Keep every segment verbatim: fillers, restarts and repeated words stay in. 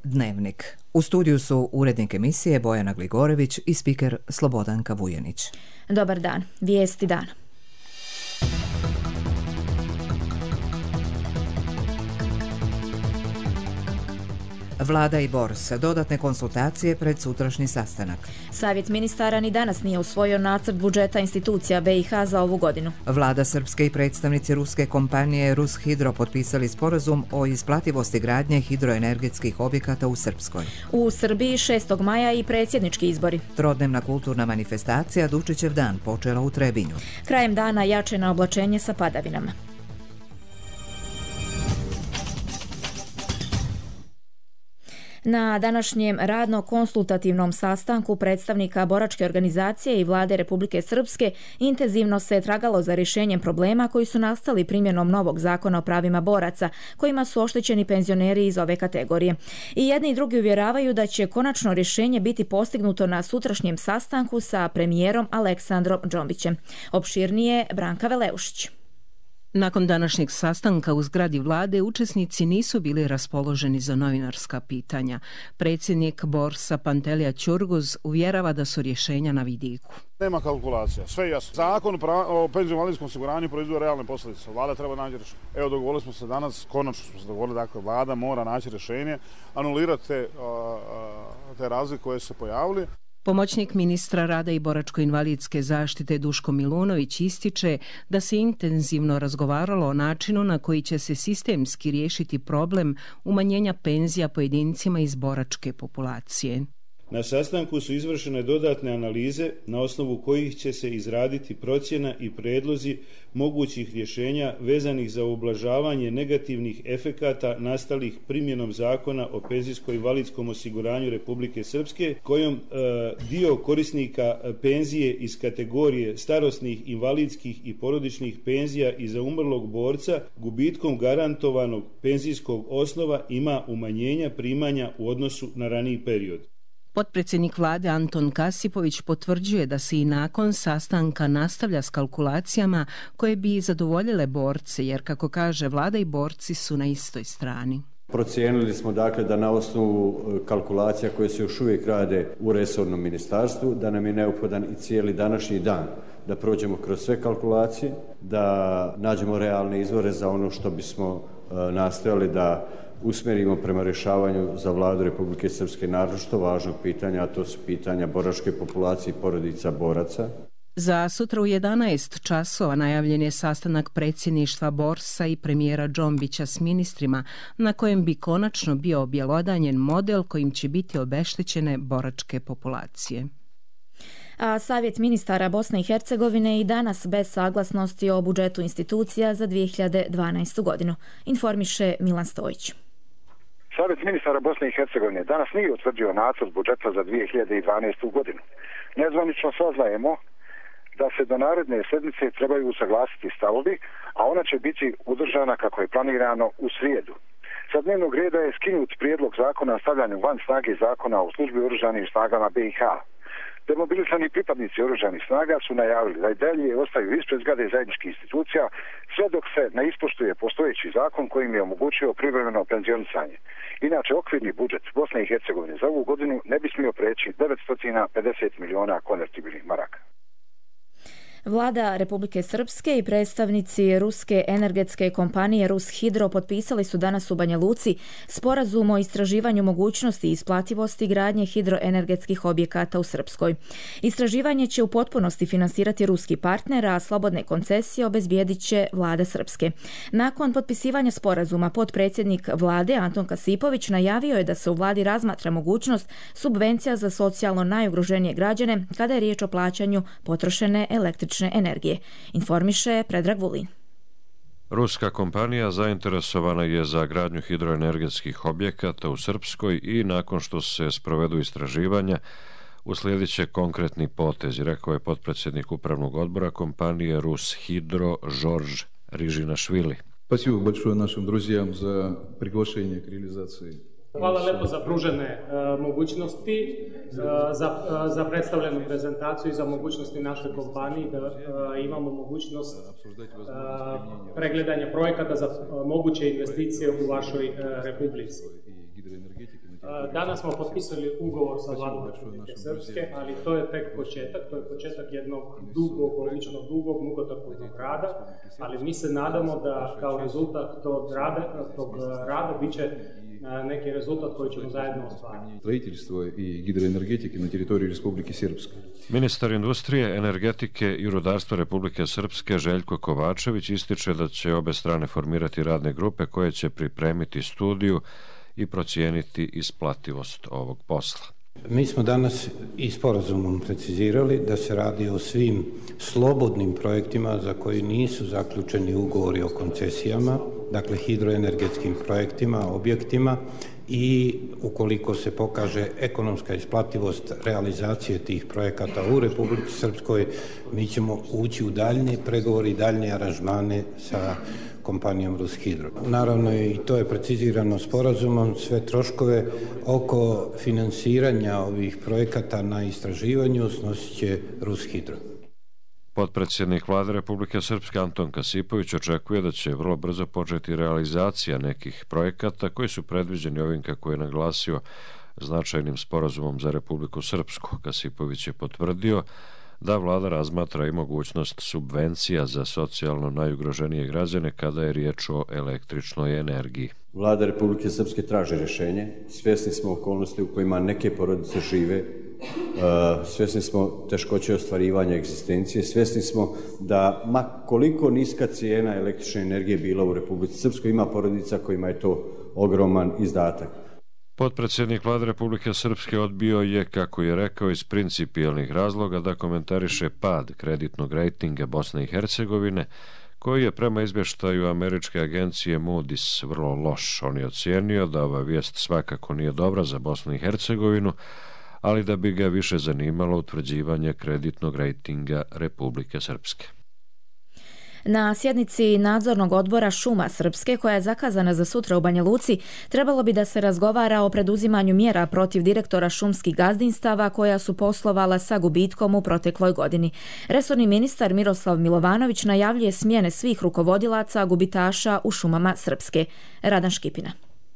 Dnevnik. U studiju su urednik emisije Bojana Gligorević i spiker Slobodanka Vujanić. Dobar dan. Vijesti dana. Vlada i Bors, dodatne konsultacije pred sutrašnji sastanak. Savjet ministara ni danas nije usvojio nacrt budžeta institucija B i H za ovu godinu. Vlada Srpske i predstavnici ruske kompanije Rushidro potpisali sporazum o isplativosti gradnje hidroenergetskih objekata u Srpskoj. U Srbiji šestog maja i predsjednički izbori. Trodnevna kulturna manifestacija Dučićev dan počela u Trebinju. Krajem dana jače na oblačenje sa padavinama. Na današnjem radno-konsultativnom sastanku predstavnika boračke organizacije i vlade Republike Srpske intenzivno se tragalo za rješenjem problema koji su nastali primjenom novog zakona o pravima boraca, kojima su oštećeni penzioneri iz ove kategorije. I jedni i drugi uvjeravaju da će konačno rješenje biti postignuto na sutrašnjem sastanku sa premijerom Aleksandrom Džombićem. Opširnije Branka Veleušić. Nakon današnjeg sastanka u zgradi vlade učesnici nisu bili raspoloženi za novinarska pitanja. Predsjednik Borsa Pantelija Ćurguz uvjerava da su rješenja na vidiku. Nema kalkulacija, sve jasno. Zakon o penzijsko-invalidskom osiguranju proizvode realne posljedice. Vlada treba naći rješenje. Evo, dogovorili smo se danas, konačno smo se dogovorili, dakle, vlada mora naći rješenje, anulirati te, te razlike koje su se pojavili. Pomoćnik ministra rada i boračko-invalidske zaštite Duško Milunović ističe da se intenzivno razgovaralo o načinu na koji će se sistemski riješiti problem umanjenja penzija pojedincima iz boračke populacije. Na sastanku su izvršene dodatne analize na osnovu kojih će se izraditi procjena i predlozi mogućih rješenja vezanih za ublažavanje negativnih efekata nastalih primjenom zakona o penzijsko-invalidskom osiguranju Republike Srpske, kojom e, dio korisnika penzije iz kategorije starosnih, invalidskih i porodičnih penzija i za umrlog borca gubitkom garantovanog penzijskog osnova ima umanjenja primanja u odnosu na raniji period. Potpredsjednik vlade Anton Kasipović potvrđuje da se i nakon sastanka nastavlja s kalkulacijama koje bi zadovoljile borce, jer kako kaže vlada i borci su na istoj strani. Procijenili smo dakle da na osnovu kalkulacija koje se još uvijek rade u resornom ministarstvu, da nam je neophodan i cijeli današnji dan da prođemo kroz sve kalkulacije, da nađemo realne izvore za ono što bismo nastojali da usmjerimo prema rješavanju za vladu Republike Srpske naročito važnog pitanja, a to su pitanja boračke populacije i porodica boraca. Za sutra u jedanaest časova najavljen je sastanak predsjedništva Borsa i premijera Džombića s ministrima, na kojem bi konačno bio objelodanjen model kojim će biti obeštećene boračke populacije. A Savjet ministara Bosne i Hercegovine i danas bez saglasnosti o budžetu institucija za dvije hiljade dvanaestu godinu, informiše Milan Stojić. Savjet ministara Bosne i Hercegovine danas nije utvrdio nacrt budžeta za dvije hiljade dvanaestu godinu. Nezvanično saznajemo da se do naredne sedmice trebaju usaglasiti stavovi, a ona će biti održana kako je planirano u srijedu. Sa dnevnog reda je skinut prijedlog zakona o stavljanju van snage zakona o službi u oružanim snagama B i H. Demobilisani pripadnici oružanih snaga su najavili da i dalje ostaju ispred zgrade zajedničkih institucija sve dok se ne ispoštuje postojeći zakon kojim je omogućio privremeno penzionisanje. Inače, okvirni budžet Bosne i Hercegovine za ovu godinu ne bi smio preći devetsto pedeset miliona konvertibilnih maraka. Vlada Republike Srpske i predstavnici ruske energetske kompanije Rushidro potpisali su danas u Banja Luci sporazum o istraživanju mogućnosti i isplativosti gradnje hidroenergetskih objekata u Srpskoj. Istraživanje će u potpunosti finansirati ruski partner, a slobodne koncesije obezbijedit će vlada Srpske. Nakon potpisivanja sporazuma, potpredsjednik vlade Anton Kasipović najavio je da se u vladi razmatra mogućnost subvencija za socijalno najugroženije građane kada je riječ o plaćanju potrošene električne energije, informiše Predrag Vulin. Ruska kompanija zainteresovana je za gradnju hidroenergetskih objekata u Srpskoj i nakon što se sprovedu istraživanja uslijedit će konkretni potezi, rekao je potpredsjednik upravnog odbora kompanije Rushidro Žorž Rižinašvili. Спасибо большое našim друзьям za приглашение к реализации. Hvala lepo za pružene uh, mogućnosti, uh, za, uh, za predstavljenu prezentaciju i za mogućnosti naše kompanije da uh, imamo mogućnost uh, pregledanja projekata za uh, moguće investicije u vašoj uh, republici. Danas smo potpisali ugovor sa vladom Republike Srpske, ali to je tek početak, to je početak jednog dugog, prilično dugog, mukotrpnog rada, ali mi se nadamo da kao rezultat tog rada, tog rada bit će neki rezultat koji ćemo zajedno ostvariti. Stроительство i hidroenergetike na teritoriji Republike Srpske. Ministar industrije, energetike i rudarstva Republike Srpske Željko Kovačević ističe da će obe strane formirati radne grupe koje će pripremiti studiju i procijeniti isplativost ovog posla. Mi smo danas i sporazumom precizirali da se radi o svim slobodnim projektima za koji nisu zaključeni ugovori o koncesijama, dakle hidroenergetskim projektima, objektima, i ukoliko se pokaže ekonomska isplativost realizacije tih projekata u Republici Srpskoj, mi ćemo ući u daljnje pregovore i daljnje aranžmane sa kompanijom Rushidro. Naravno i to je precizirano sporazumom, sve troškove oko finansiranja ovih projekata na istraživanju snosit će Rushidro. Potpredsjednik Vlade Republike Srpske Anton Kasipović očekuje da će vrlo brzo početi realizacija nekih projekata koji su predviđeni ovim, kako je naglasio, značajnim sporazumom za Republiku Srpsku. Kasipović je potvrdio da vlada razmatra i mogućnost subvencija za socijalno najugroženije građane kada je riječ o električnoj energiji. Vlada Republike Srpske traži rješenje. Svjesni smo okolnosti u kojima neke porodice žive, svjesni smo teškoće ostvarivanja egzistencije, svjesni smo da ma koliko niska cijena električne energije bila u Republici Srpskoj, ima porodica kojima je to ogroman izdatak. Potpredsjednik Vlade Republike Srpske odbio je, kako je rekao, iz principijelnih razloga da komentariše pad kreditnog rejtinga Bosne i Hercegovine, koji je prema izvještaju američke agencije Moody's vrlo loš. On je ocijenio da ova vijest svakako nije dobra za Bosnu i Hercegovinu, ali da bi ga više zanimalo utvrđivanje kreditnog rejtinga Republike Srpske. Na sjednici nadzornog odbora Šuma Srpske, koja je zakazana za sutra u Banja Luci, trebalo bi da se razgovara o preduzimanju mjera protiv direktora šumskih gazdinstava koja su poslovala sa gubitkom u protekloj godini. Resorni ministar Miroslav Milovanović najavljuje smjene svih rukovodilaca gubitaša u šumama Srpske. Radan Škipina.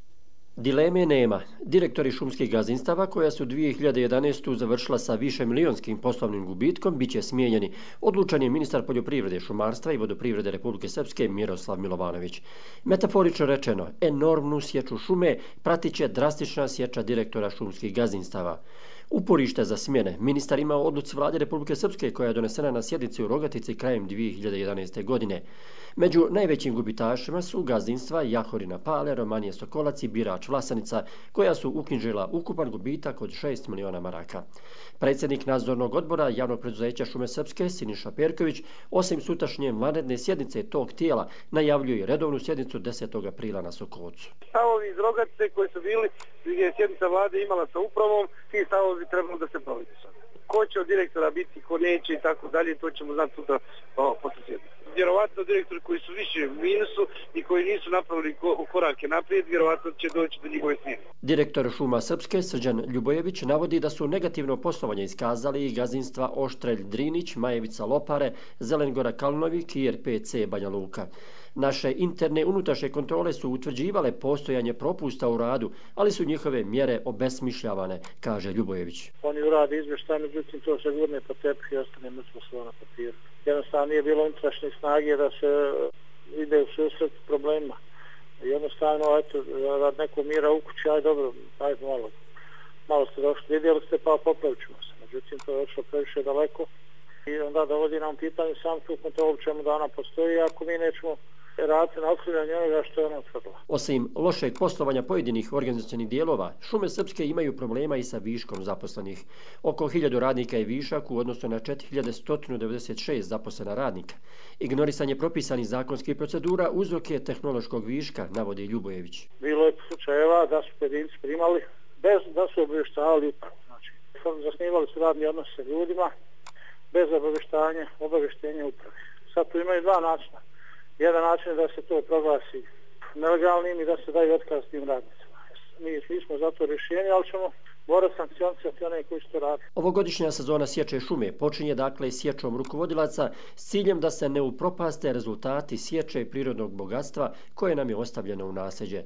Dileme nema. Direktori šumskih gazdinstava koja su dvije hiljade jedanaeste. završila sa više milionskim poslovnim gubitkom bit će smijenjeni. Odlučan je ministar poljoprivrede, šumarstva i vodoprivrede Republike Srpske Miroslav Milovanović. Metaforično rečeno, enormnu sječu šume pratit će drastična sječa direktora šumskih gazdinstava. Uporište za smjene ministar ima u odluci Vlade Republike Srpske koja je donesena na sjednici u Rogatici krajem dvije hiljade jedanaeste. godine. Među najvećim gubitašima su gazdinstva Jahorina Pale, Romanije Sokolac i Birač Vlasanica, koja su uknjižila ukupan gubitak od šest miliona maraka. Predsjednik nadzornog odbora javnog preduzeća Šume Srpske Siniša Perković, osim sutrašnje vanredne sjednice tog tijela, najavljuje redovnu sjednicu desetog aprila na Sokolcu. Stavovi iz Rogatice koji su bili, gdje je sjednica vlade imala sa upravom, ti stavovi trebalo da se provede. Ko će od direktora biti, ko neće i tako dalje, to ćemo znati sutra posle sjednice. Vjerovatno direktori koji su više u minusu i koji nisu napravili korake naprijed, vjerovatno će doći do njihove smjene. Direktor Šuma Srpske Srđan Ljubojević navodi da su negativno poslovanje iskazali i gazdinstva Oštrelj Drinić, Majevica Lopare, Zelengora Kalnovik i R P C Banja Luka. Naše interne unutrašnje kontrole su utvrđivale postojanje propusta u radu, ali su njihove mjere obesmišljavane, kaže Ljubojević. Oni urade izvještaj, međutim to se gurne po tepih i ostane mrtvo slovo na papiru. Jednostavno nije bilo unutrašnje snage da se ide u susret problema. Jednostavno, eto, rad nekog mira u kući, aj dobro, ajde malo, malo ste došli, vidjeli ste pa popravit ćemo se. Međutim, to je odšlo previše daleko i onda dovodi nam pitanje sam tu kontrolu čemu da ona postoji, ako mi nećemo raditi na otkrivanju onoga što je ona utvrdila. Osim lošeg poslovanja pojedinih organizacionih dijelova, Šume Srpske imaju problema i sa viškom zaposlenih. Oko hiljadu radnika je višak u odnosu na četiri hiljade sto devedeset šest zaposlena radnika. Ignorisanje propisanih zakonskih procedura uzrok je tehnološkog viška, navodi Ljubojević. Bilo je slučajeva da su pojedinci primali bez da su obavještavali upravu. Znači, zasnivali su radni odnos sa ljudima bez obavještanja, obavještenja uprave. Sad tu imaju dva načina. Jedan način je da se to proglasi nelegalnim i da se daju otkaz tim radnicima. Mi nismo za to rješenje, ali ćemo morati sankcionisati one koji su to radi. Ovogodišnja sezona sječe šume počinje dakle sječom rukovodilaca s ciljem da se ne upropaste rezultati sječe prirodnog bogatstva koje nam je ostavljeno u nasljeđe.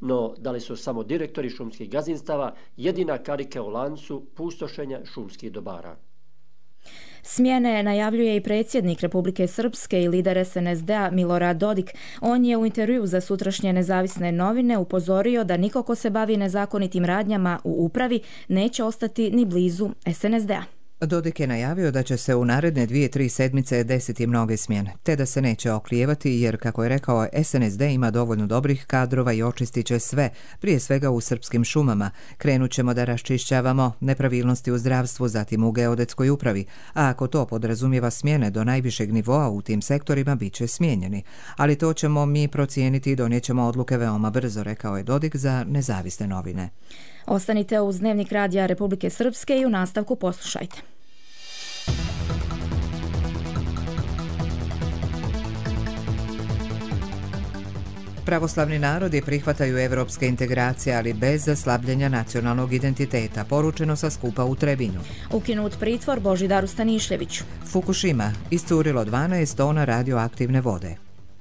no da li su samo direktori šumskih gazdinstava jedina karika u lancu pustošenja šumskih dobara. Smjene najavljuje i predsjednik Republike Srpske i lider es en es de a Milorad Dodik. On je u intervjuu za sutrašnje Nezavisne novine upozorio da niko ko se bavi nezakonitim radnjama u upravi neće ostati ni blizu es en es de a. Dodik je najavio da će se u naredne dvije, tri sedmice desiti mnoge smjene, te da se neće oklijevati jer, kako je rekao, es en es de ima dovoljno dobrih kadrova i očistit će sve, prije svega u srpskim šumama. Krenut ćemo da raščišćavamo nepravilnosti u zdravstvu, zatim u geodetskoj upravi, a ako to podrazumijeva smjene do najvišeg nivoa u tim sektorima, bit će smijenjeni. Ali to ćemo mi procijeniti i donijećemo odluke veoma brzo, rekao je Dodik za Nezavisne novine. Ostanite uz Dnevnik radija Republike Srpske i u nastavku poslušajte. Pravoslavni narodi prihvataju evropske integracije, ali bez slabljenja nacionalnog identiteta, poručeno sa skupa u Trebinju. Ukinut pritvor Božidaru Stanišljeviću. Fukushima, iscurilo dvanaest tona radioaktivne vode.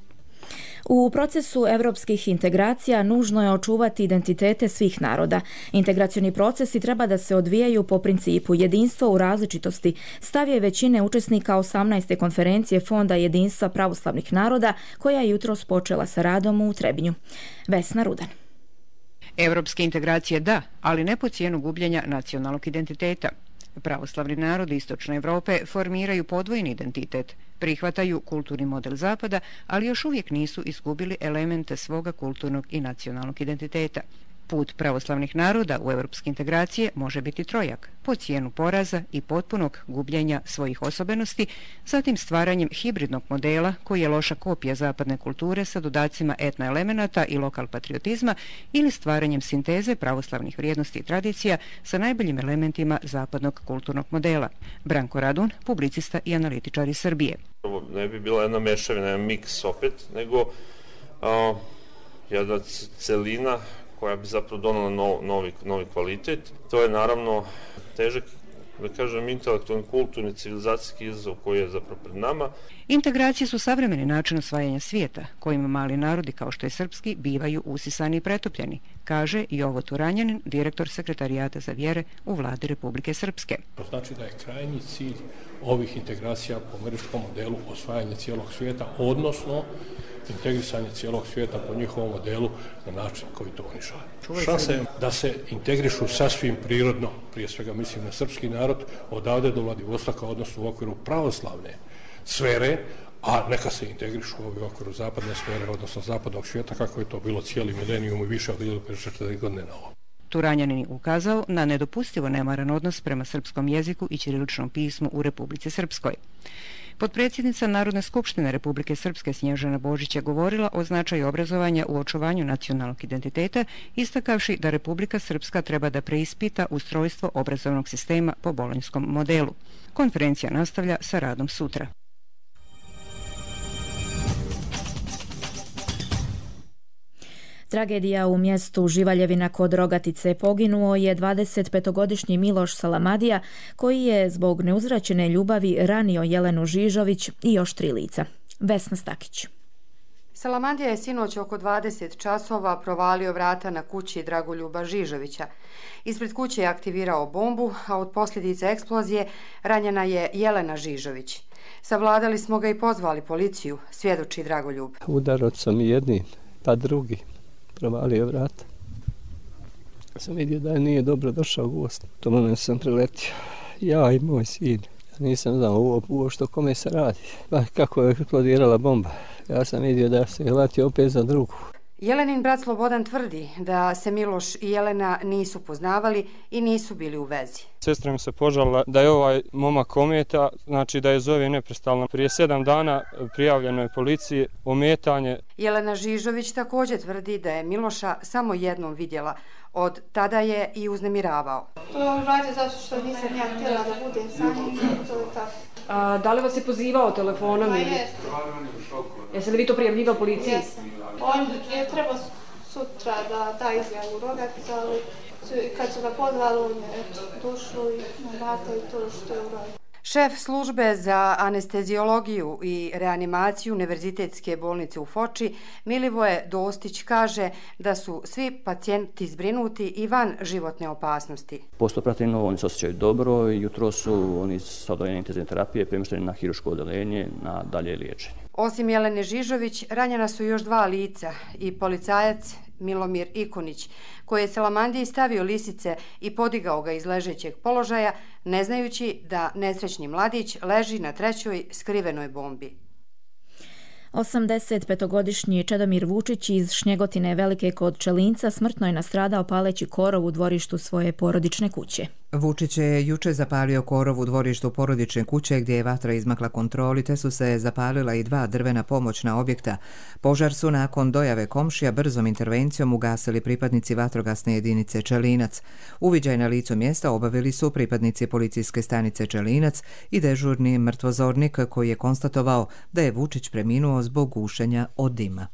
U procesu evropskih integracija nužno je očuvati identitete svih naroda. Integracioni procesi treba da se odvijaju po principu jedinstvo u različitosti, stav je većine učesnika osamnaeste konferencije Fonda jedinstva pravoslavnih naroda, koja je jutros počela sa radom u Trebinju. Vesna Rudan. Evropske integracije da, ali ne po cijenu gubljenja nacionalnog identiteta. Pravoslavni narodi Istočne Evrope formiraju podvojni identitet, prihvataju kulturni model Zapada, ali još uvijek nisu izgubili elemente svoga kulturnog i nacionalnog identiteta. Put pravoslavnih naroda u evropske integracije može biti trojak, po cijenu poraza i potpunog gubljenja svojih osobenosti, zatim stvaranjem hibridnog modela koji je loša kopija zapadne kulture sa dodacima etnoelemenata i lokal patriotizma ili stvaranjem sinteze pravoslavnih vrijednosti i tradicija sa najboljim elementima zapadnog kulturnog modela. Branko Radun, publicista i analitičar iz Srbije. Ovo ne bi bila jedna mešavina, jedan miks opet, nego a, jedna celina koja bi zapravo donala no, novi, novi kvalitet. To je naravno težak, da kažem, intelektualni, kulturni, civilizacijski izazov koji je zapravo pred nama. Integracije su savremeni način osvajanja svijeta, kojima mali narodi kao što je srpski bivaju usisani i pretopljeni, kaže Jovo Turanjanin, direktor Sekretarijata za vjere u vladi Republike Srpske. To znači da je krajnji cilj ovih integracija po američkom modelu osvajanje cijelog svijeta, odnosno integrisanje cijelog svijeta po njihovom modelu na način koji to oni žele. Šansa je da se integrišu sasvim prirodno, prije svega mislim na srpski narod, odavde do Vladivostoka, odnosno u okviru pravoslavne sfere, a neka se integrišu u okviru zapadne sfere, odnosno zapadnog svijeta, kako je to bilo cijeli milenijum i više od hiljadu petsto četrdeset godine na ovo. Turanjanin je ukazao na nedopustivo nemaran odnos prema srpskom jeziku i ćiriličnom pismu u Republici Srpskoj. Potpredsjednica Narodne skupštine Republike Srpske Snježana Božić je govorila o značaju obrazovanja u očuvanju nacionalnog identiteta, istakavši da Republika Srpska treba da preispita ustrojstvo obrazovnog sistema po bolonjskom modelu. Konferencija nastavlja sa radom sutra. Tragedija u mjestu Živaljevina kod Rogatice. Poginuo je dvadesetpetogodišnji Miloš Salamadija, koji je zbog neuzvraćene ljubavi ranio Jelenu Žižović i još tri lica. Vesna Stakić. Salamadija je sinoć oko dvadeset časova provalio vrata na kući Dragoljuba Žižovića. Ispred kuće je aktivirao bombu, a od posljedice eksplozije ranjena je Jelena Žižović. Savladali smo ga i pozvali policiju, svjedoči Dragoljub. Udarao sam jedni, pa drugi. Provalio vrata. Sam vidio da nije dobro došao gost. To moment sam priletio. Ja i moj sin. Ja nisam znao ovo, ovo što kome se radi. Pa kako je eksplodirala bomba. Ja sam vidio da se hvatio opet za drugu. Jelenin brat Slobodan tvrdi da se Miloš i Jelena nisu poznavali i nisu bili u vezi. Sestra mi se požalila da je ovaj momak ometa, znači da je zove neprestalno. Prije sedam dana prijavljeno je policiji ometanje. Jelena Žižović također tvrdi da je Miloša samo jednom vidjela. Od tada je i uznemiravao. To je on radio zato što nisam ja htjela da budem sa njim, to je tako. A, da li vas je pozivao telefonom? Pa ili? jeste. Jeste li vi to prijavljivao policiji? Jesam. On je trebao sutra da da izjavu Rogatica, ali kad su ga pozvali, on je došlo i vrata i to što je uradio. Šef službe za anesteziologiju i reanimaciju Univerzitetske bolnice u Foči, Milivoje Dostić, kaže da su svi pacijenti zbrinuti i van životne opasnosti. Postoperativno oni se osjećaju dobro i jutro su oni sa odeljenja intenzivne terapije premješteni na hiruško odeljenje na dalje liječenje. Osim Jelene Žižović, ranjena su još dva lica i policajac Milomir Ikonić, koji je Salamandiji stavio lisice i podigao ga iz ležećeg položaja, ne znajući da nesrećni mladić leži na trećoj skrivenoj bombi. osamdesetpetogodišnji Čedomir Vučić iz Šnjegotine Velike kod Čelinca smrtno je nastradao paleći korov u dvorištu svoje porodične kuće. Vučić je juče zapalio korov u dvorištu porodične kuće gdje je vatra izmakla kontroli, te su se zapalila i dva drvena pomoćna objekta. Požar su nakon dojave komšija brzom intervencijom ugasili pripadnici vatrogasne jedinice Čelinac. Uviđaj na licu mjesta obavili su pripadnici policijske stanice Čelinac i dežurni mrtvozornik koji je konstatovao da je Vučić preminuo zbog gušenja od dima.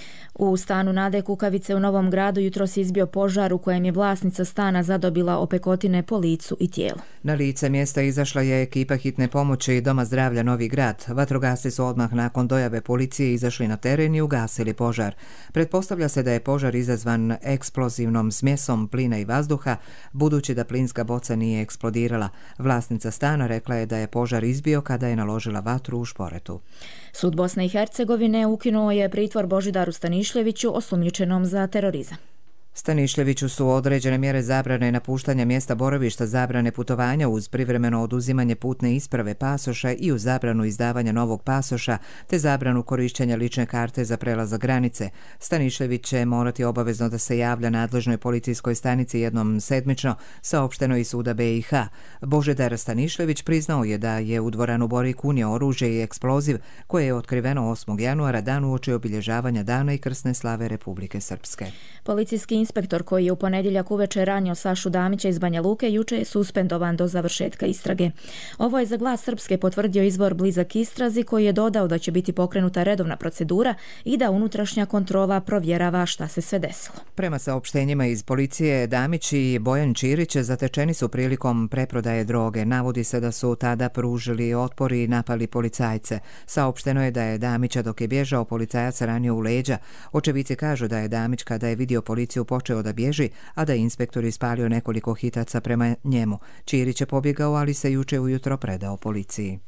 U stanu Nade Kukavice u Novom Gradu jutros izbio požar u kojem je vlasnica stana zadobila opekotine po licu i tijelu. Na lice mjesta izašla je ekipa hitne pomoći Doma zdravlja Novi Grad. Vatrogasci su odmah nakon dojave policije izašli na teren i ugasili požar. Pretpostavlja se da je požar izazvan eksplozivnom smjesom plina i vazduha, budući da plinska boca nije eksplodirala. Vlasnica stana rekla je da je požar izbio kada je naložila vatru u šporetu. Sud Bosne i Hercegovine ukinuo je pritvor Božidaru Stanišljeviću osumnjičenom za terorizam. Stanišljeviću su određene mjere zabrane napuštanja mjesta boravišta, zabrane putovanja uz privremeno oduzimanje putne isprave pasoša i uz zabranu izdavanja novog pasoša, te zabranu korištenja lične karte za prelazak granice. Stanišljević će morati obavezno da se javlja nadležnoj policijskoj stanici jednom sedmično, saopšteno iz suda be i ha. Božidar Stanišljević priznao je da je u dvoranu Borik unio oružje i eksploziv koje je otkriveno osmog januara, dan uoči obilježavanja Dana i krsne slave Republike Srpske. Policijski inspektor koji je u ponedjeljak uveče ranio Sašu Damića iz Banja Luke juče je suspendovan do završetka istrage. Ovo je za Glas Srpske potvrdio izvor blizak istrazi koji je dodao da će biti pokrenuta redovna procedura i da unutrašnja kontrola provjerava šta se sve desilo. Prema saopštenjima iz policije, Damić i Bojan Čirić zatečeni su prilikom preprodaje droge. Navodi se da su tada pružili otpor i napali policajce. Saopšteno je da je Damića dok je bježao policajac ranio u leđa. Očevici kažu da je Damić kada je vidio policiju počeo da bježi, a da je inspektor ispalio nekoliko hitaca prema njemu. Čirić je pobjegao, ali se juče ujutro predao policiji.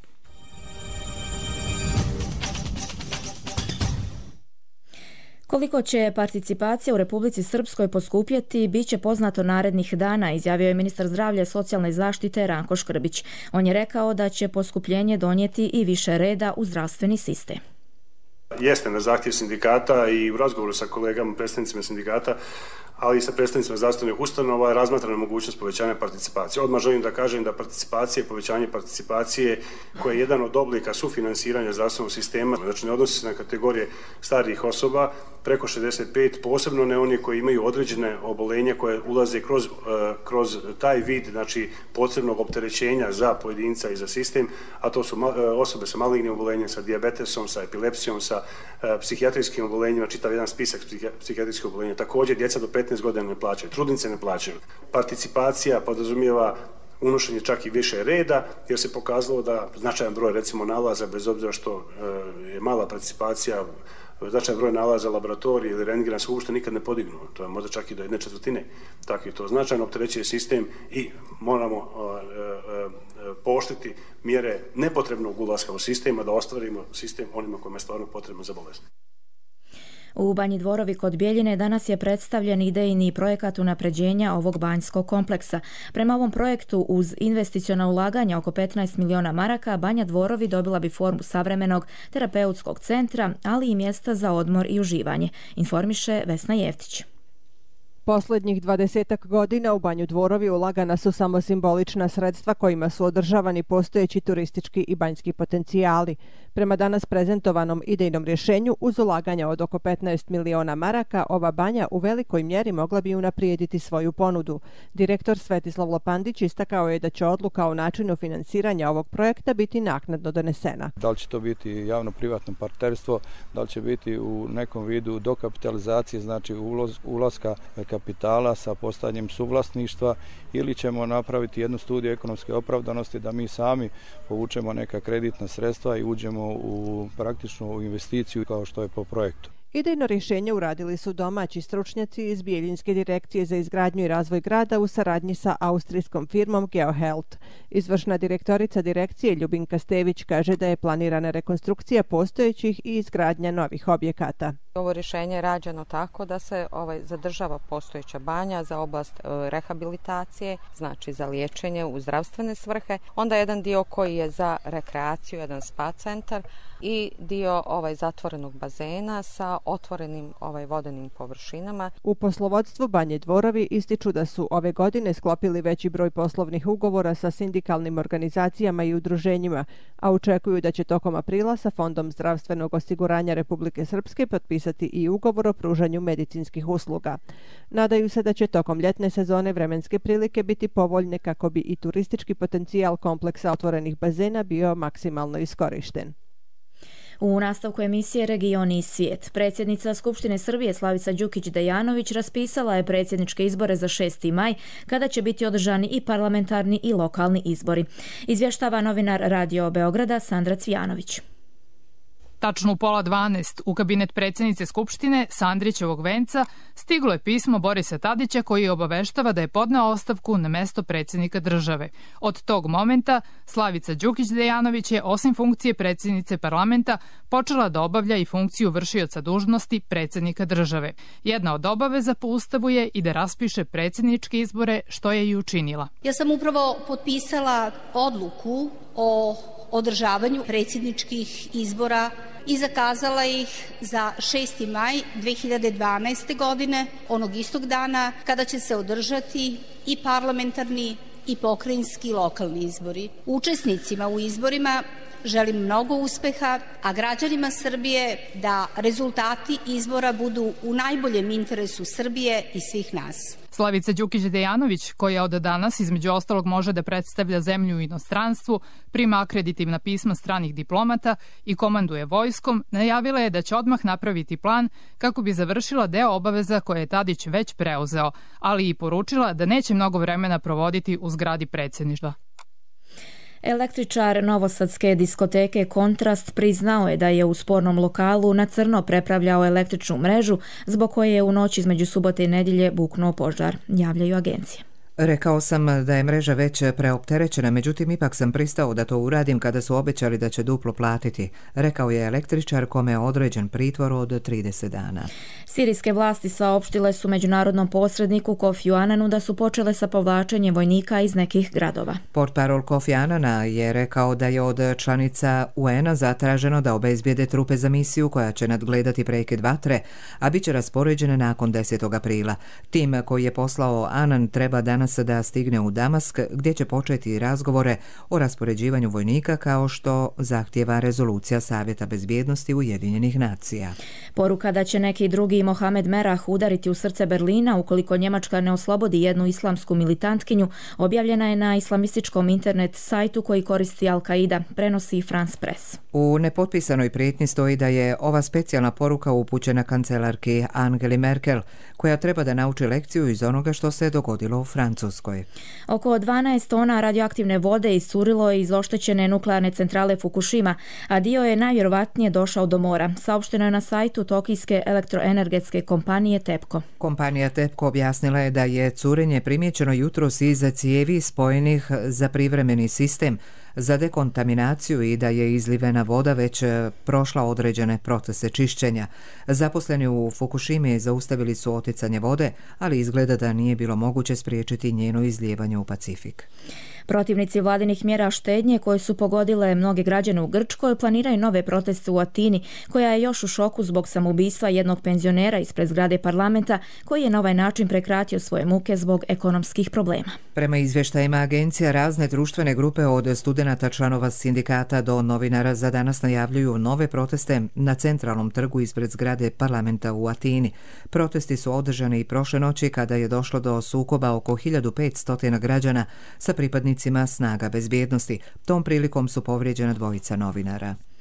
Koliko će participacija u Republici Srpskoj poskupjeti, bit će poznato narednih dana, izjavio je ministar zdravlja i socijalne zaštite Ranko Škrbić. On je rekao da će poskupljenje donijeti i više reda u zdravstveni sistem. Jeste na zahtjev sindikata i u razgovoru sa kolegama predstavnicima sindikata, ali i sa predstavnicima zdravstvenih ustanova je razmatrana mogućnost povećanja participacije. Odmah želim da kažem da participacije, povećanje participacije koje je jedan od oblika sufinansiranja zdravstvenog sistema, znači ne odnosi se na kategorije starijih osoba preko šezdeset pet, posebno ne oni koji imaju određene obolenja koje ulaze kroz, uh, kroz taj vid, znači potrebnog opterećenja za pojedinca i za sistem, a to su uh, osobe sa malignim obolenjem, sa dijabetesom, sa epilepsijom, sa uh, psihijatrijskim obolenjima, čitav jedan spisak psihijatrijskih obolenja. Također djeca do petnaest godina ne plaćaju, trudnice ne plaćaju. Participacija podrazumijeva unošenje čak i više reda, jer se pokazalo da značajan broj recimo nalaza, bez obzira što uh, je mala participacija, značajan broj nalaza laboratorije ili rentgena se uopšte nikad ne podignu. To je možda čak i do jedne četvrtine. Tako i to značajno opterećuje sistem i moramo uh, uh, uh, pooštriti mjere nepotrebnog ulaska u sistem, a da ostvarimo sistem onima kojima je stvarno potrebno za bolest. U Banji Dvorovi kod Bjeljine danas je predstavljen idejni projekat unapređenja ovog banjskog kompleksa. Prema ovom projektu uz investiciona ulaganja oko petnaest miliona maraka, Banja Dvorovi dobila bi formu savremenog terapeutskog centra, ali i mjesta za odmor i uživanje, informiše Vesna Jeftić. Posljednjih dvadesetak godina u Banju Dvorovi ulagana su samo simbolična sredstva kojima su održavani postojeći turistički i banjski potencijali. Prema danas prezentovanom idejnom rješenju, uz ulaganja od oko petnaest miliona maraka, ova banja u velikoj mjeri mogla bi unaprijediti svoju ponudu. Direktor Svetislav Lopandić istakao je da će odluka o načinu finansiranja ovog projekta biti naknadno donesena. Da li će to biti javno-privatno partnerstvo, da li će biti u nekom vidu dokapitalizacije, znači ulaska kapitala kapitala sa postavljanjem suvlasništva ili ćemo napraviti jednu studiju ekonomske opravdanosti da mi sami povučemo neka kreditna sredstva i uđemo u praktičnu investiciju kao što je po projektu. Idejno rješenje uradili su domaći stručnjaci iz Bijeljinske direkcije za izgradnju i razvoj grada u saradnji sa austrijskom firmom GeoHealth. Izvršna direktorica direkcije Ljubinka Stević kaže da je planirana rekonstrukcija postojećih i izgradnja novih objekata. Ovo rješenje je rađeno tako da se ovaj, zadržava postojeća banja za oblast e, rehabilitacije, znači za liječenje u zdravstvene svrhe, onda jedan dio koji je za rekreaciju, jedan spa centar i dio ovaj zatvorenog bazena sa otvorenim ovaj vodenim površinama. U poslovodstvu Banje Dvorovi ističu da su ove godine sklopili veći broj poslovnih ugovora sa sindikalnim organizacijama i udruženjima, a očekuju da će tokom aprila sa Fondom zdravstvenog osiguranja Republike Srpske potpisati i ugovor o pružanju medicinskih usluga. Nadaju se da će tokom ljetne sezone vremenske prilike biti povoljne kako bi i turistički potencijal kompleksa otvorenih bazena bio maksimalno iskorišten. U nastavku emisije Regioni i svijet, predsjednica Skupštine Srbije Slavica Đukić-Dejanović raspisala je predsjedničke izbore za šesti maj, kada će biti održani i parlamentarni i lokalni izbori. Izvještava novinar Radio Beograda Sandra Cvijanović. Tačno u pola dvanaest u kabinet predsjednice Skupštine sa Andrićevog venca stiglo je pismo Borisa Tadića koji obaveštava da je podneo ostavku na mesto predsjednika države. Od tog momenta Slavica Đukić-Dejanović je osim funkcije predsjednice parlamenta počela da obavlja i funkciju vršioca dužnosti predsjednika države. Jedna od obaveza po Ustavu je i da raspiše predsjedničke izbore, što je i učinila. Ja sam upravo potpisala odluku o održavanju predsjedničkih izbora i zakazala ih za šesti maj dve hiljade dvanaeste. godine, onog istog dana kada će se održati i parlamentarni i pokrajinski lokalni izbori. Učesnicima u izborima želim mnogo uspeha, a građanima Srbije da rezultati izbora budu u najboljem interesu Srbije i svih nas. Slavica Đukić-Dejanović, koja od danas između ostalog može da predstavlja zemlju u inostranstvu, prima akreditivna pisma stranih diplomata i komanduje vojskom, najavila je da će odmah napraviti plan kako bi završila deo obaveza koje je Tadić već preuzeo, ali i poručila da neće mnogo vremena provoditi u zgradi predsjedništva. Električar novosadske diskoteke Kontrast priznao je da je u spornom lokalu na crno prepravljao električnu mrežu, zbog koje je u noći između subote i nedjelje buknuo požar, javljaju agencije. Rekao sam da je mreža već preopterećena, međutim ipak sam pristao da to uradim kada su obećali da će duplo platiti, rekao je električar kome je određen pritvor od trideset dana. Sirijske vlasti saopštile su međunarodnom posredniku Kofiju Ananu da su počele sa povlačenjem vojnika iz nekih gradova. Portparol Kofi Anana je rekao da je od članica U N-a zatraženo da obezbijede trupe za misiju koja će nadgledati prekid vatre, a bit će raspoređene nakon desetog aprila. Tim koji je poslao Anan treba danas da stigne u Damask, gdje će početi razgovore o raspoređivanju vojnika kao što zahtijeva rezolucija Savjeta bezbjednosti Ujedinjenih nacija. Poruka da će neki drugi Mohamed Merah udariti u srce Berlina ukoliko Njemačka ne oslobodi jednu islamsku militantkinju objavljena je na islamističkom internet sajtu koji koristi Al-Qaida, prenosi France Press. U nepotpisanoj prijetnji stoji da je ova specijalna poruka upućena kancelarki Angeli Merkel, koja treba da nauči lekciju iz onoga što se dogodilo u Francuskoj. Oko dvanaest tona radioaktivne vode iscurilo je iz oštećene nuklearne centrale Fukushima, a dio je najvjerovatnije došao do mora, saopšteno je na sajtu tokijske elektroenergetske kompanije TEPCO. Kompanija TEPCO objasnila je da je curenje primijećeno jutros iza cijevi spojenih za privremeni sistem za dekontaminaciju i da je izlivena voda već prošla određene procese čišćenja. Zaposleni u Fukushimi zaustavili su oticanje vode, ali izgleda da nije bilo moguće spriječiti njeno izlijevanje u Pacifik. Protivnici vladinih mjera štednje koje su pogodile mnoge građane u Grčkoj planiraju nove proteste u Atini, koja je još u šoku zbog samoubistva jednog penzionera ispred zgrade parlamenta koji je na ovaj način prekratio svoje muke zbog ekonomskih problema. Prema izvještajima agencija, razne društvene grupe od studenata, članova sindikata do novinara za danas najavljuju nove proteste na centralnom trgu ispred zgrade parlamenta u Atini. Protesti su održani i prošle noći kada je došlo do sukoba oko hiljadu petsto građana sa pripadnicima snaga bezbjednosti. Tom prilikom su povrijeđena dvojica novinara.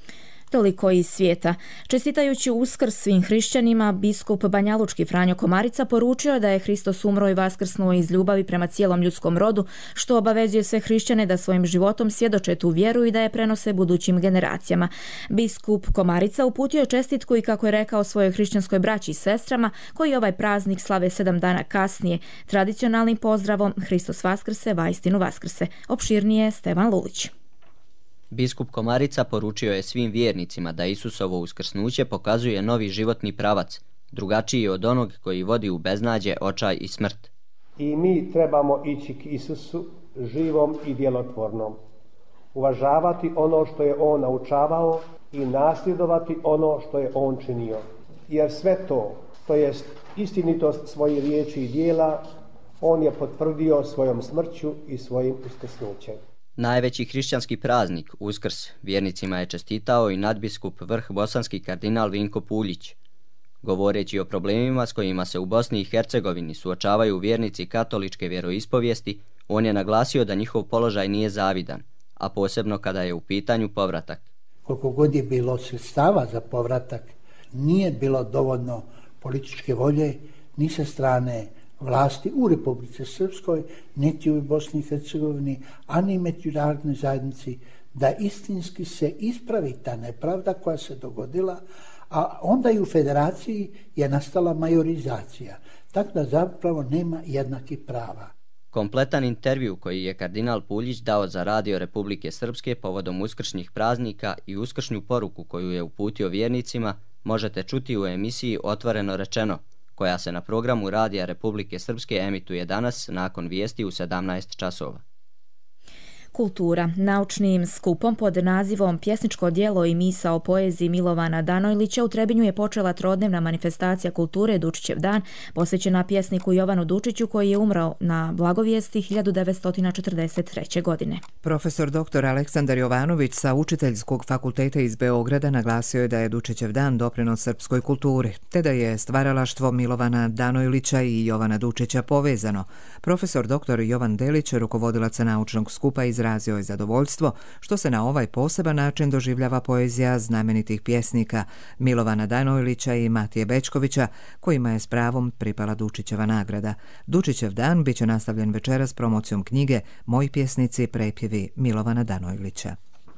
Toliko iz svijeta. Čestitajući Uskrs svim hrišćanima, biskup banjalučki Franjo Komarica poručio je da je Hristos umro i vaskrsnuo iz ljubavi prema cijelom ljudskom rodu, što obavezuje sve hrišćane da svojim životom svjedoče tu vjeru i da je prenose budućim generacijama. Biskup Komarica uputio je čestitku i, kako je rekao, svojoj hrišćanskoj braći i sestrama koji ovaj praznik slave sedam dana kasnije tradicionalnim pozdravom Hristos vaskrse, vaistinu vaskrse. Opširnije Stevan Lulić. Biskup Komarica poručio je svim vjernicima da Isusovo uskrsnuće pokazuje novi životni pravac, drugačiji od onog koji vodi u beznađe, očaj i smrt. I mi trebamo ići k Isusu živom i djelotvornom, uvažavati ono što je on naučavao i nasljedovati ono što je on činio. Jer sve to, to jest istinitost svojih riječi i dijela, on je potvrdio svojom smrću i svojim uskrsnućem. Najveći hrišćanski praznik, Uskrs, vjernicima je čestitao i nadbiskup vrh bosanski kardinal Vinko Puljić. Govoreći o problemima s kojima se u Bosni i Hercegovini suočavaju vjernici katoličke vjeroispovijesti, on je naglasio da njihov položaj nije zavidan, a posebno kada je u pitanju povratak. Koliko god je bilo sredstava za povratak, nije bilo dovoljno političke volje ni sa strane vlasti u Republici Srpskoj, niti u Bosni i Hercegovini, a ni međunarodnoj zajednici, da istinski se ispravi ta nepravda koja se dogodila, a onda i u federaciji je nastala majorizacija, tako da zapravo nema jednakih prava. Kompletan intervju koji je kardinal Puljić dao za Radio Republike Srpske povodom uskršnjih praznika i uskršnju poruku koju je uputio vjernicima možete čuti u emisiji Otvoreno rečeno, koja se na programu Radija Republike Srpske emituje danas nakon vijesti u sedamnaest časova. Kultura. Naučnim skupom pod nazivom Pjesničko djelo i misa o poeziji Milovana Danojlića u Trebinju je počela trodnevna manifestacija kulture Dučićev dan, posvećena pjesniku Jovanu Dučiću koji je umro na Blagovijesti hiljadu devetsto četrdeset treće. godine. Profesor doktor Aleksandar Jovanović sa Učiteljskog fakulteta iz Beograda naglasio je da je Dučićev dan doprinos srpskoj kulturi, te da je stvaralaštvo Milovana Danojlića i Jovana Dučića povezano. Profesor doktor Jovan Delić, rukovodilac naučnog skupa, izrazio je zadovoljstvo što se na ovaj poseban način doživljava poezija znamenitih pjesnika Milovana Danojlića i Matije Bečkovića, kojima je s pravom pripala Dučićeva nagrada. Dučićev dan biće nastavljen večeras promocijom knjige Moji pjesnici, prepjevi Milovana Danojlića.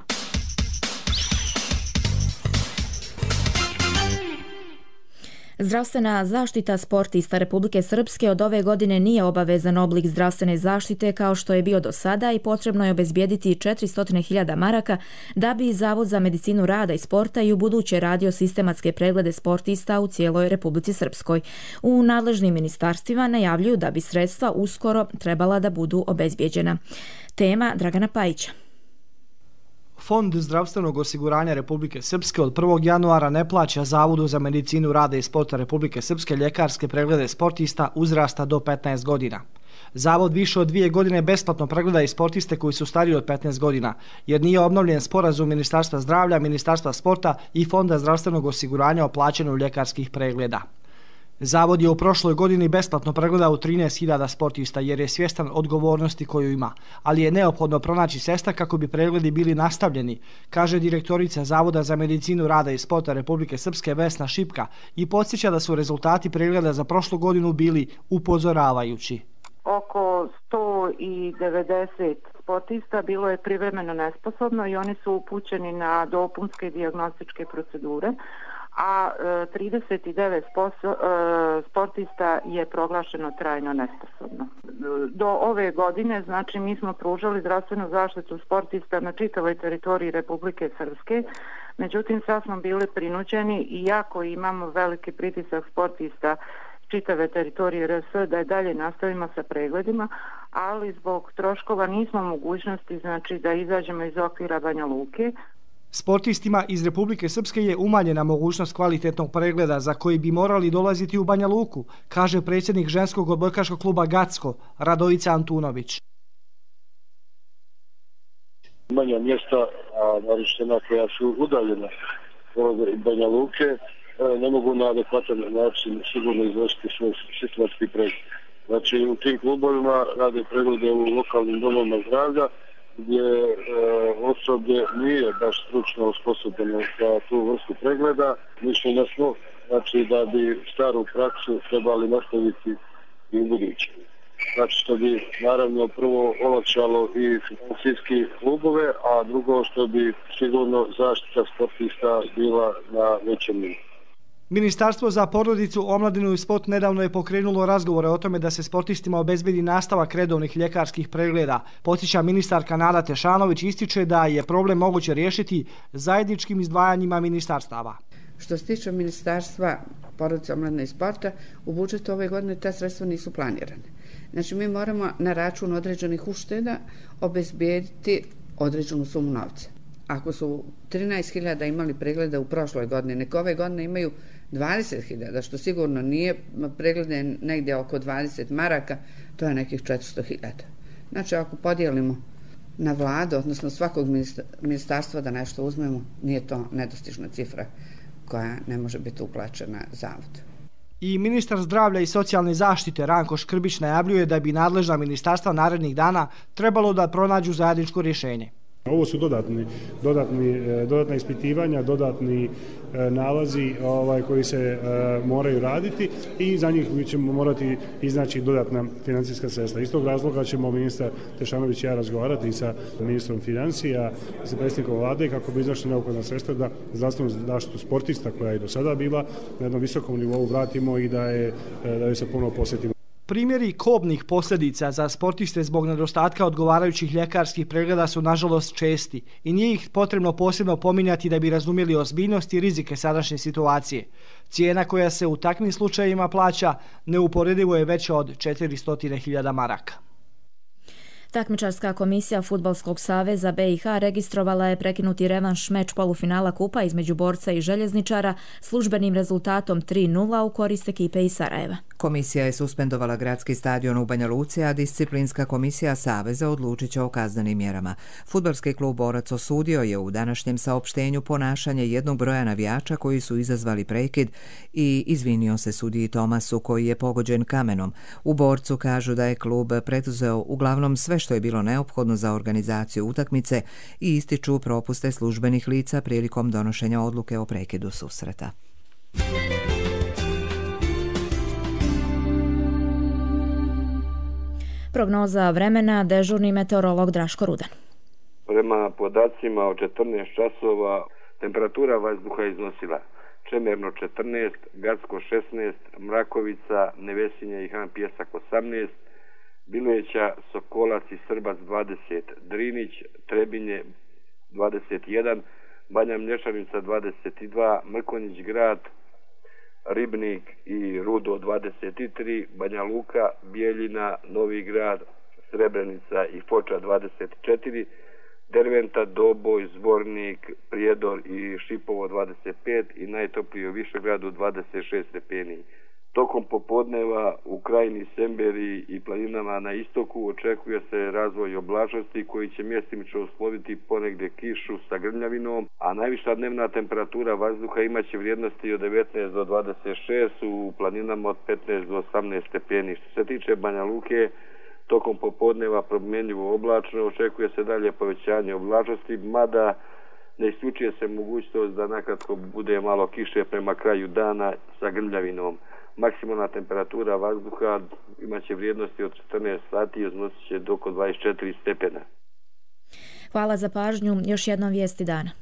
Zdravstvena zaštita sportista Republike Srpske od ove godine nije obavezan oblik zdravstvene zaštite kao što je bio do sada i potrebno je obezbijediti četiristo hiljada maraka da bi Zavod za medicinu rada i sporta i u buduće radio sistematske preglede sportista u cijeloj Republici Srpskoj. U nadležnim ministarstvima najavljuju da bi sredstva uskoro trebala da budu obezbijeđena. Tema Dragana Pajića. Fond zdravstvenog osiguranja Republike Srpske od prvog januara ne plaća Zavodu za medicinu rada i sporta Republike Srpske ljekarske preglede sportista uzrasta do petnaest godina. Zavod više od dvije godine besplatno pregleda i sportiste koji su stariji od petnaest godina, jer nije obnovljen sporazum Ministarstva zdravlja, Ministarstva sporta i Fonda zdravstvenog osiguranja o plaćanju ljekarskih pregleda. Zavod je u prošloj godini besplatno pregledao trinaest hiljada sportista jer je svjestan odgovornosti koju ima, ali je neophodno pronaći sredstva kako bi pregledi bili nastavljeni, kaže direktorica Zavoda za medicinu rada i sporta Republike Srpske Vesna Šipka i podsjeća da su rezultati pregleda za prošlu godinu bili upozoravajući. Oko sto devedeset sportista bilo je privremeno nesposobno i oni su upućeni na dopunske dijagnostičke procedure, a trideset devet sportista je proglašeno trajno nesposobno. Do ove godine, znači, mi smo pružali zdravstvenu zaštitu sportista na čitavoj teritoriji Republike Srpske, međutim sad smo bili prinuđeni, iako imamo veliki pritisak sportista čitave teritorije R S, da je dalje nastavimo sa pregledima, ali zbog troškova nismo mogućnosti, znači, da izađemo iz okvira Banja Luke. Sportistima iz Republike Srpske je umanjena mogućnost kvalitetnog pregleda za koji bi morali dolaziti u Banja Luku, kaže predsjednik ženskog odbojkaškog kluba Gacko, Radovica Antunović. Manja mjesta, a naročito koja su udaljena od Banja Luke, ne mogu na adekvatan način sigurno izvršiti svoj sistematski pregled. Znači, u tim klubovima rade preglede u lokalnim domovima zdravlja, gdje e, osoblje nije baš stručno osposobljeno za tu vrstu pregleda. Mišljenja smo, znači da bi staru praksu trebali nastaviti i u buduće. Znači što bi naravno prvo olakšalo i financijski klubove, a drugo što bi sigurno zaštita sportista bila na većem nivou. Ministarstvo za porodicu, omladinu i sport nedavno je pokrenulo razgovore o tome da se sportistima obezbedi nastavak redovnih ljekarskih pregleda. Podsjeća ministarka Nada Tešanović, ističe da je problem moguće riješiti zajedničkim izdvajanjima ministarstava. Što se tiče Ministarstva porodice, omladine i sporta, u budžetu ove godine ta sredstva nisu planirane. Znači mi moramo na račun određenih ušteda obezbediti određenu sumu novca. Ako su trinaest hiljada imali pregleda u prošloj godini, neka ove godine imaju dvadeset hiljada, što sigurno nije, preglede negdje oko dvadeset maraka, to je nekih četiristo hiljada. Znači ako podijelimo na vladu, odnosno svakog ministarstva da nešto uzmemo, nije to nedostižna cifra koja ne može biti uplaćena zavodu. I ministar zdravlja i socijalne zaštite Ranko Škrbić najavljuje da bi nadležna ministarstva narednih dana trebalo da pronađu zajedničko rješenje. Ovo su dodatni, dodatni, dodatna ispitivanja, dodatni e, nalazi ovaj, koji se e, moraju raditi i za njih ćemo morati iznaći dodatna financijska sredstva. Iz tog razloga ćemo ministar Tešanović i ja razgovarati i sa ministrom financija i sa predsjednikom vlade kako bi iznašli neophodna sredstva da zdravstvenu zaštitu sportista koja je do sada bila na jednom visokom nivou vratimo i da je, da je se ponovo posjetimo. Primjeri kobnih posljedica za sportiste zbog nedostatka odgovarajućih ljekarskih pregleda su nažalost česti i nije ih potrebno posebno pominjati da bi razumjeli ozbiljnost i rizike sadašnje situacije. Cijena koja se u takvim slučajevima plaća neuporedivo je veća od četiristo hiljada maraka. Takmičarska komisija Fudbalskog saveza B i H registrovala je prekinuti revanš meč polufinala kupa između Borca i Željezničara službenim rezultatom tri nula u korist ekipe iz Sarajeva. Komisija je suspendovala gradski stadion u Banja Luci, a disciplinska komisija Saveza odlučit će o kaznenim mjerama. Fudbalski klub Borac osudio je u današnjem saopštenju ponašanje jednog broja navijača koji su izazvali prekid i izvinio se sudiji Tomasu koji je pogođen kamenom. U Borcu kažu da je klub preduzeo uglavnom sve što je bilo neophodno za organizaciju utakmice i ističu propuste službenih lica prilikom donošenja odluke o prekidu susreta. Prognoza vremena, dežurni meteorolog Draško Rudan. Prema podacima od četrnaest časova temperatura vazduha iznosila Čemerno četrnaest, Gacko šesnaest, Mrakovica, Nevesinje i Han Pjesak osamnaest, Bileća, Sokolac i Srbac dvadeset, Drinić, Trebinje dvadeset jedan, Banja Mlješanica dvadeset dva, Mrkonjić Grad, Ribnik i Rudo dvadeset tri, Banja Luka, Bijeljina, Novi Grad, Srebrenica i Foča dvadeset četiri, Derventa, Doboj, Zvornik, Prijedor i Šipovo dvadeset pet i najtoplije u Višegradu dvadeset šest stepeni. Tokom popodneva u krajini Semberi i planinama na istoku očekuje se razvoj oblačnosti koji će mjestimično usloviti ponegdje kišu sa grmljavinom, a najviša dnevna temperatura vazduha imaće vrijednosti od devetnaest do dvadeset šest, u planinama od petnaest do osamnaest stepeni. Što se tiče Banja Luke, tokom popodneva promjenjivo oblačno, očekuje se dalje povećanje oblačnosti, mada ne isključuje se mogućnost da nakratko bude malo kiše prema kraju dana sa grmljavinom. Maksimalna temperatura vazduha imaće vrijednosti od četrnaest sati i iznosit će do oko dvadeset četiri stepena. Hvala za pažnju. Još jednom vijesti dana.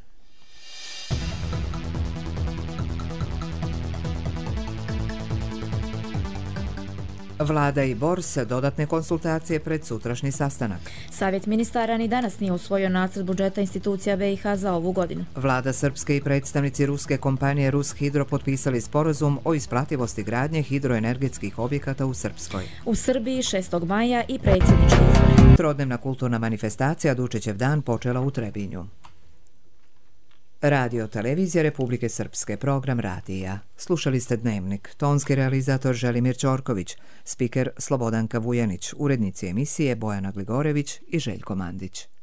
Vlada i Bors dodatne konsultacije pred sutrašnji sastanak. Savjet ministara ni danas nije usvojio nacrt budžeta institucija B i H za ovu godinu. Vlada Srpske i predstavnici ruske kompanije Rus Hidro potpisali sporazum o isplativosti gradnje hidroenergetskih objekata u Srpskoj. U Srbiji šestog maja i predsjednički izbori. Trodnevna kulturna manifestacija Dučićev dan počela u Trebinju. Radio Televizija Republike Srpske, program radija. Slušali ste Dnevnik, tonski realizator Želimir Ćorković, spiker Slobodanka Vujanić, urednici emisije Bojana Gligorević i Željko Mandić.